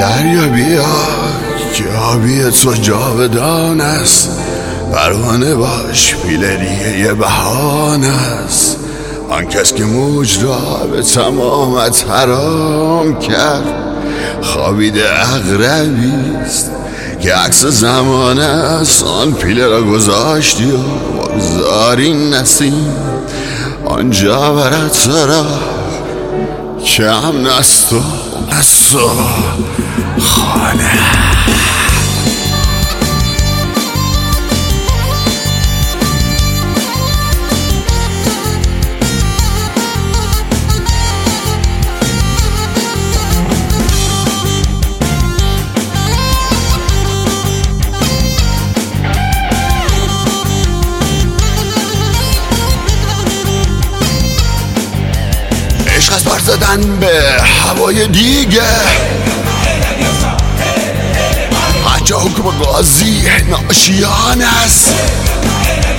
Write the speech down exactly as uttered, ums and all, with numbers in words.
دریا بیا که آبی تو جاودان است، پروانه باش پیله دیگه یه بهانه است. آن کس که موج را به تمامت حرام کرد، خوابیده عقربی است که عکس زمانه است. آن پیله را گذاشتی و بگذاری نسیم آنجا برات تو را که امن است و است و خانه. عشق از بر زدن به هوای دیگه، حتی حکم قاضی ناشیان است.